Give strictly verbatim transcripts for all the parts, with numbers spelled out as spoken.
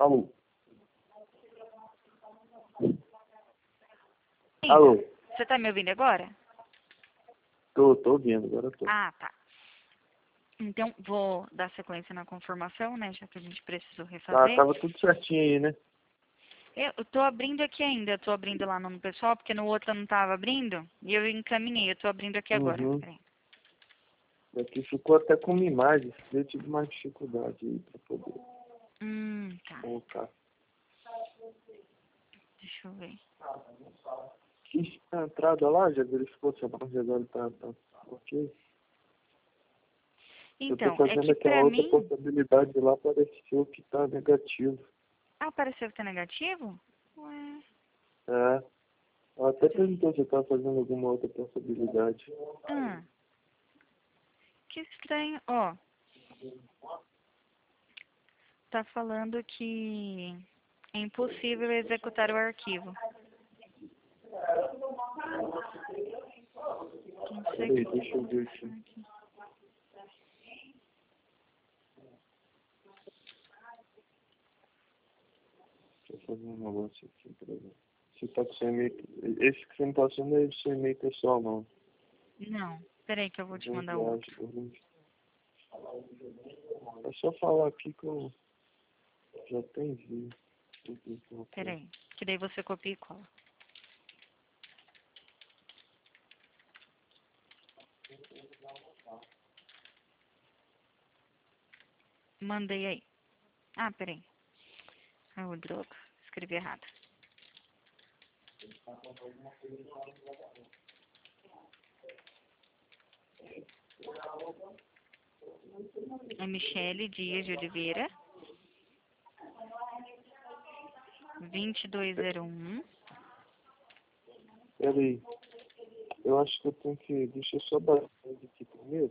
Alô? Alô? Você tá me ouvindo agora? Tô, tô ouvindo, agora tô. Ah, tá. Então, vou dar sequência na confirmação, né? Já que a gente precisou Tá, refazer. tava tudo certinho aí, né? Eu tô abrindo aqui ainda. Eu tô abrindo lá no pessoal, porque no outro eu não tava abrindo. E eu encaminhei. Eu tô abrindo aqui agora. Uhum. Peraí. Aqui ficou até com uma imagem, eu tive mais dificuldade aí pra poder Hum, tá. colocar. Deixa eu ver. Quis a entrada lá, já verificou se a base agora tá, tá ok? Eu tô Então, é fazendo que aquela pra outra mim... possibilidade lá, apareceu que tá negativo. Ah, apareceu que tá negativo? Ué... É. Ela até perguntou se eu tava fazendo alguma outra possibilidade. Ah, que estranho. Ó, tá falando que é impossível executar o arquivo. Não sei o Peraí, que que deixa tá eu ver aqui. acontecendo aqui. Deixa eu fazer um negócio aqui pra ver. Você tá com seu e-mail. Esse que você me passou não é do seu e-mail pessoal, não. Não, peraí que eu vou te Eu mandar viagem, outro. eu vou- É só falar aqui que eu já tenho visto. Peraí, que daí você copia e cola. Mandei aí. Ah, peraí. Ah, o droga. Escrevi errado. É Michele Dias de Oliveira. vinte e dois zero um. Peraí, eu acho que eu tenho que. Deixa eu só bater aqui primeiro.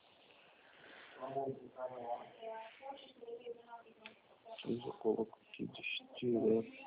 Eu já coloco aqui de direto.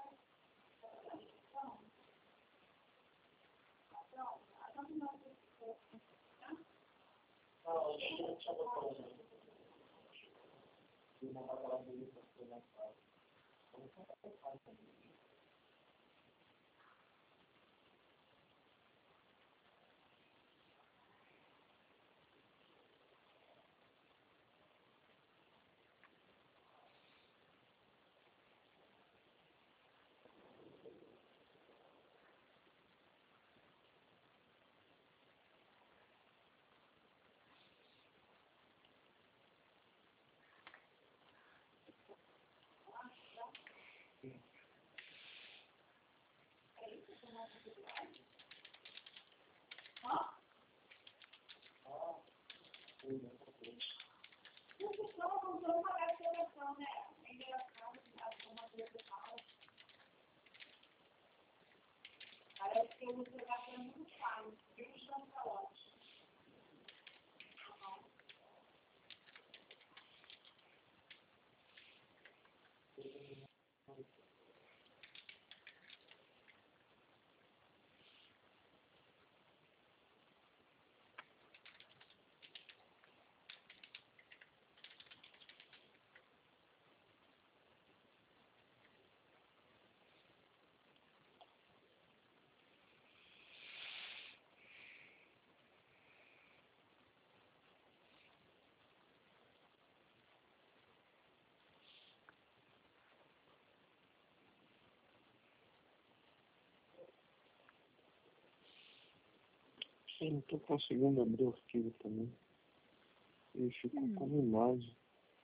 Eu não tô conseguindo abrir o arquivo também. Ele ficou Hum. como imagem.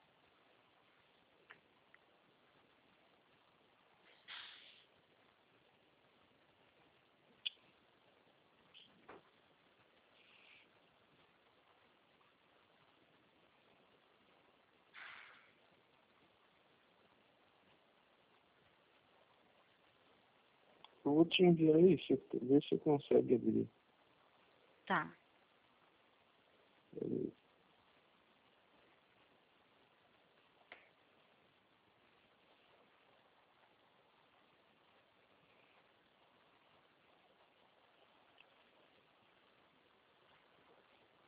Eu vou te enviar aí, você vê se você consegue abrir. Tá. Peraí.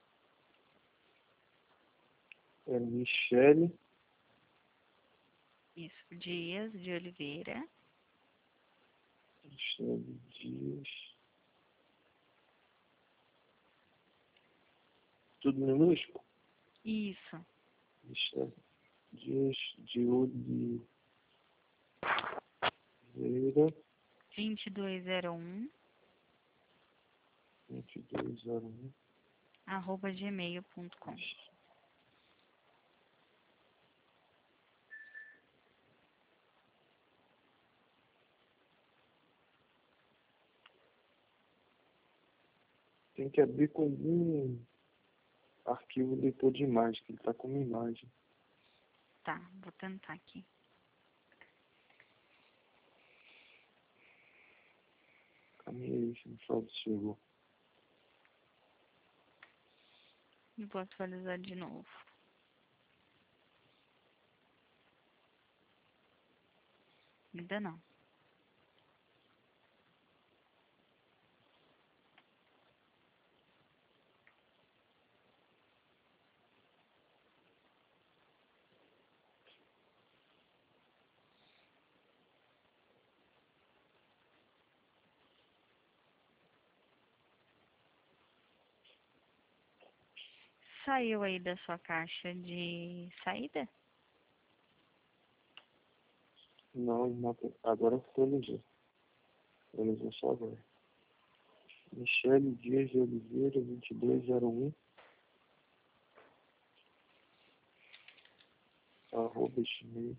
É Michele Isso. Dias de Oliveira. Michele Dias. Tudo minúsculo? Isso. Michele Dias de Oliveira. vinte e dois zero um. vinte e dois zero um. arroba gmail ponto com. Tem que abrir com algum arquivo leitor de imagem, que ele está com uma imagem. Tá, vou tentar aqui. Caminhei, no saldo chegou. E vou atualizar de novo. Ainda não. Saiu aí da sua caixa de saída? Não, não, agora atualizou. Atualizou só agora. Michele Dias de Oliveira, vinte e dois zero um. Arroba gmail.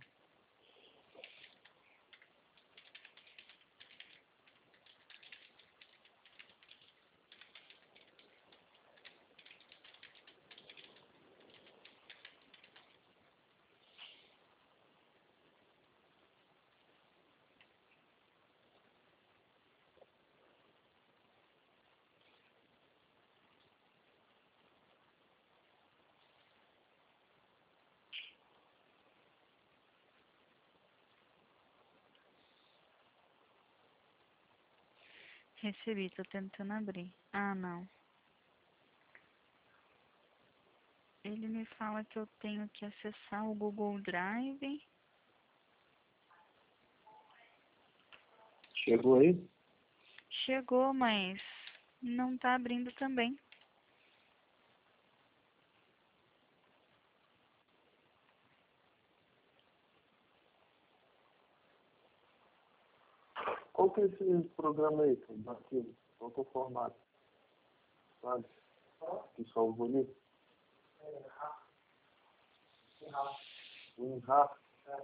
Recebi, tô tentando abrir. Ah, não. Ele me fala que eu tenho que acessar o Google Drive. Chegou aí? Chegou, mas não tá abrindo também. Qual que é esse programa aí, daquilo? Qual que é o formato? Sabe? Que salvou ali? Um rato.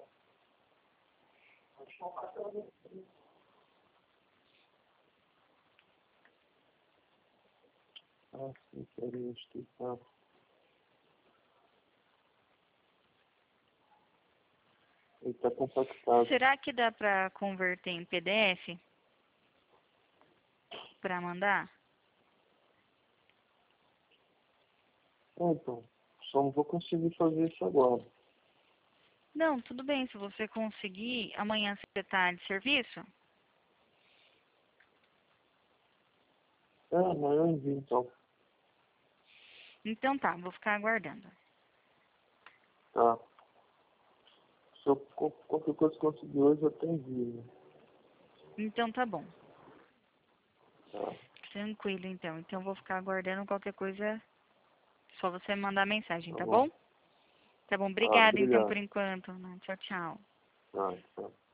Ah, sim, quero estudar. Ele está compactado. Será que dá pra converter em P D F? Pra mandar? Ah, então, só não vou conseguir fazer isso agora. Não, tudo bem. Se você conseguir, amanhã você tá de serviço? É, amanhã eu envio, então. Então tá, vou ficar aguardando. Tá. Se eu co- qualquer coisa conseguir hoje, eu até envio. Né? Então tá bom. Tá. Tranquilo, então. Então eu vou ficar aguardando qualquer coisa. Só você mandar mensagem, Tá tá bom. bom? Tá bom, Ah, obrigada então por obrigado. enquanto. Tchau, tchau. Tá, tá.